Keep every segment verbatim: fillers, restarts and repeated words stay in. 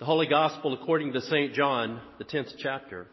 The Holy Gospel according to Saint John, the tenth chapter.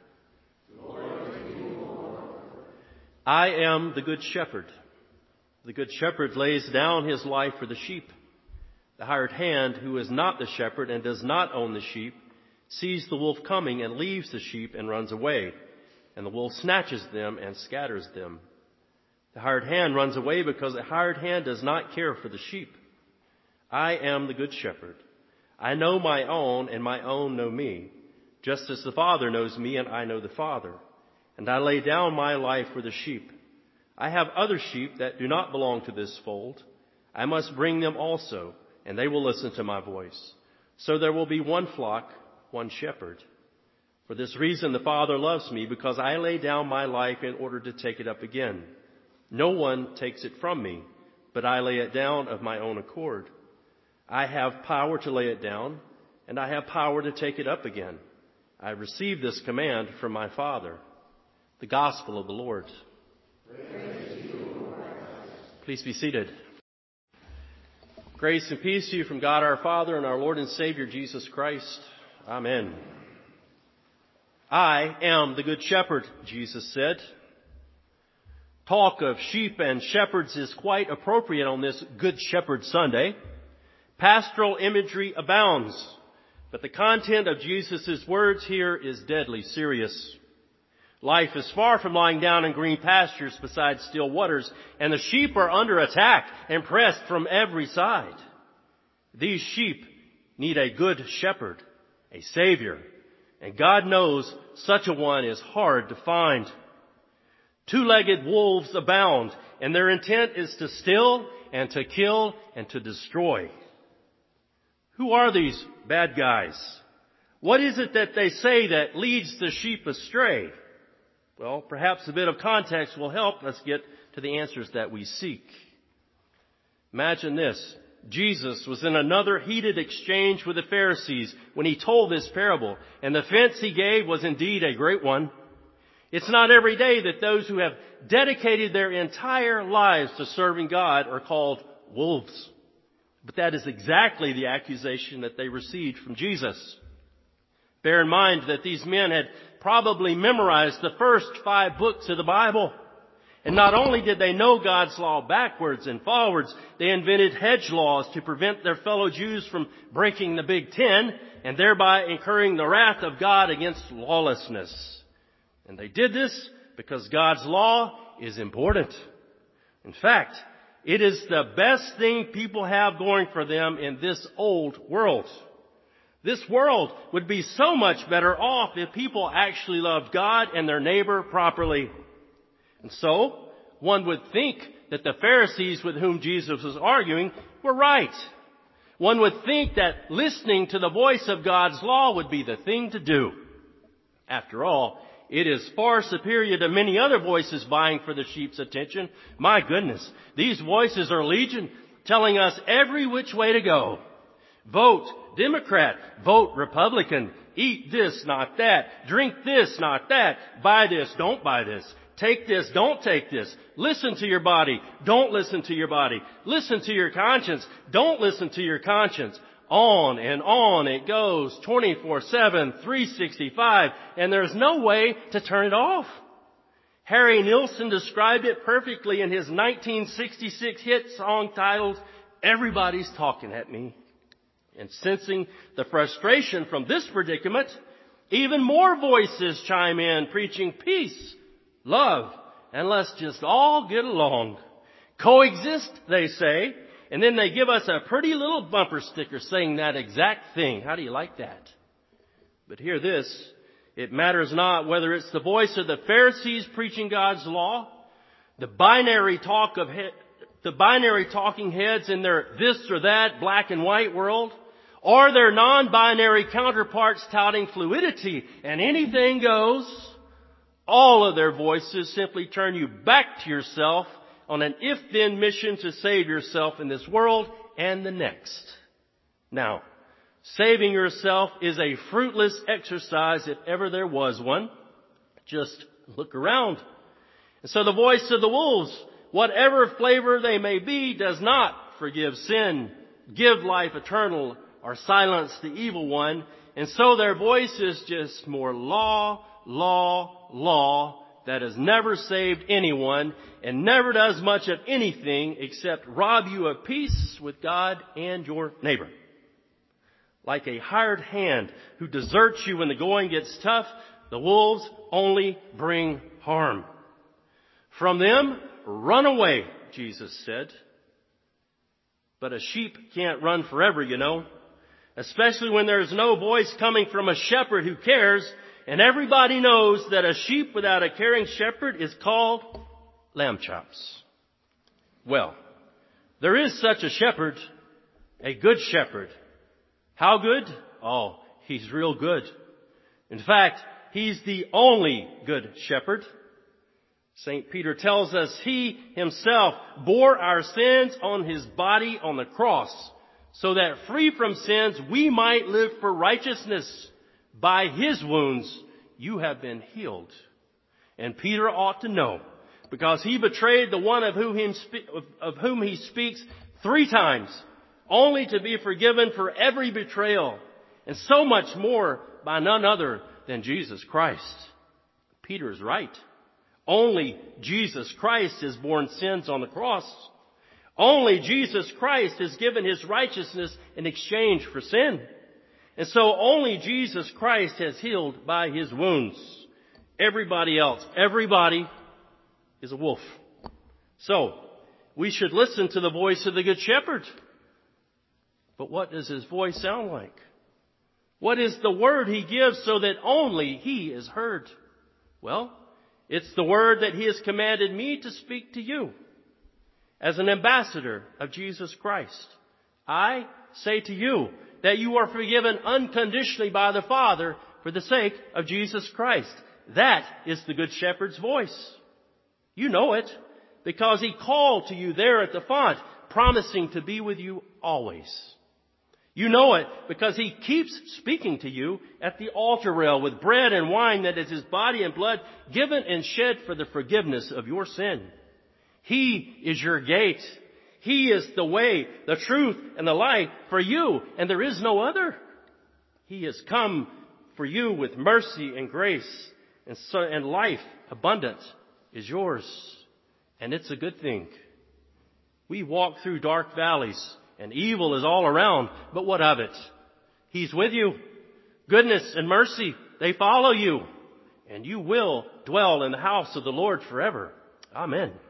I am the good shepherd. The good shepherd lays down his life for the sheep. The hired hand, who is not the shepherd and does not own the sheep, sees the wolf coming and leaves the sheep and runs away. And the wolf snatches them and scatters them. The hired hand runs away because the hired hand does not care for the sheep. I am the good shepherd. I know my own, and my own know me, just as the Father knows me, and I know the Father. And I lay down my life for the sheep. I have other sheep that do not belong to this fold. I must bring them also, and they will listen to my voice. So there will be one flock, one shepherd. For this reason the Father loves me, because I lay down my life in order to take it up again. No one takes it from me, but I lay it down of my own accord. I have power to lay it down, and I have power to take it up again. I received this command from my Father. The Gospel of the Lord. Praise to you, Lord. Please be seated. Grace and peace to you from God our Father and our Lord and Savior Jesus Christ. Amen. I am the good shepherd, Jesus said. Talk of sheep and shepherds is quite appropriate on this Good Shepherd Sunday. Pastoral imagery abounds, but the content of Jesus' words here is deadly serious. Life is far from lying down in green pastures beside still waters, and the sheep are under attack and pressed from every side. These sheep need a good shepherd, a savior, and God knows such a one is hard to find. Two-legged wolves abound, and their intent is to steal and to kill and to destroy. Who are these bad guys? What is it that they say that leads the sheep astray? Well, perhaps a bit of context will help us get to the answers that we seek. Imagine this. Jesus was in another heated exchange with the Pharisees when he told this parable, and the offense he gave was indeed a great one. It's not every day that those who have dedicated their entire lives to serving God are called wolves. But that is exactly the accusation that they received from Jesus. Bear in mind that these men had probably memorized the first five books of the Bible. And not only did they know God's law backwards and forwards, they invented hedge laws to prevent their fellow Jews from breaking the Big Ten and thereby incurring the wrath of God against lawlessness. And they did this because God's law is important. In fact, it is the best thing people have going for them in this old world. This world would be so much better off if people actually loved God and their neighbor properly. And so, one would think that the Pharisees with whom Jesus was arguing were right. One would think that listening to the voice of God's law would be the thing to do. After all, it is far superior to many other voices vying for the sheep's attention. My goodness, these voices are legion, telling us every which way to go. Vote Democrat, vote Republican, eat this, not that, drink this, not that, buy this, don't buy this, take this, don't take this, listen to your body, don't listen to your body, listen to your conscience, don't listen to your conscience. On and on it goes, twenty-four seven, three sixty-five, and there's no way to turn it off. Harry Nilsson described it perfectly in his nineteen sixty-six hit song titled, Everybody's Talking at Me. And sensing the frustration from this predicament, even more voices chime in preaching peace, love, and let's just all get along. Coexist, they say. And then they give us a pretty little bumper sticker saying that exact thing. How do you like that? But hear this. It matters not whether it's the voice of the Pharisees preaching God's law, the binary talk of he- the binary talking heads in their this or that black and white world, or their non-binary counterparts touting fluidity and anything goes. All of their voices simply turn you back to yourself on an if-then mission to save yourself in this world and the next. Now, saving yourself is a fruitless exercise if ever there was one. Just look around. And so the voice of the wolves, whatever flavor they may be, does not forgive sin, give life eternal, or silence the evil one. And so their voice is just more law, law, law that has never saved anyone and never does much of anything except rob you of peace with God and your neighbor. Like a hired hand who deserts you when the going gets tough, the wolves only bring harm. From them, run away, Jesus said. But a sheep can't run forever, you know. Especially when there's no voice coming from a shepherd who cares. And everybody knows that a sheep without a caring shepherd is called lamb chops. Well, there is such a shepherd, a good shepherd. How good? Oh, he's real good. In fact, he's the only good shepherd. Saint Peter tells us he himself bore our sins on his body on the cross, so that free from sins we might live for righteousness. By his wounds you have been healed. And Peter ought to know, because he betrayed the one of whom, him spe- of whom he speaks three times, only to be forgiven for every betrayal, and so much more by none other than Jesus Christ. Peter is right. Only Jesus Christ has borne sins on the cross. Only Jesus Christ has given his righteousness in exchange for sin. And so only Jesus Christ has healed by his wounds. Everybody else, everybody is a wolf. So, we should listen to the voice of the Good Shepherd. But what does his voice sound like? What is the word he gives so that only he is heard? Well, it's the word that he has commanded me to speak to you as an ambassador of Jesus Christ. I say to you that you are forgiven unconditionally by the Father for the sake of Jesus Christ. That is the Good Shepherd's voice. You know it because he called to you there at the font, promising to be with you always. You know it because he keeps speaking to you at the altar rail with bread and wine that is his body and blood given and shed for the forgiveness of your sin. He is your gate. He is the way, the truth, and the life for you, and there is no other. He has come for you with mercy and grace, and, so, and life abundant is yours. And it's a good thing. We walk through dark valleys, and evil is all around, but what of it? He's with you. Goodness and mercy, they follow you, and you will dwell in the house of the Lord forever. Amen.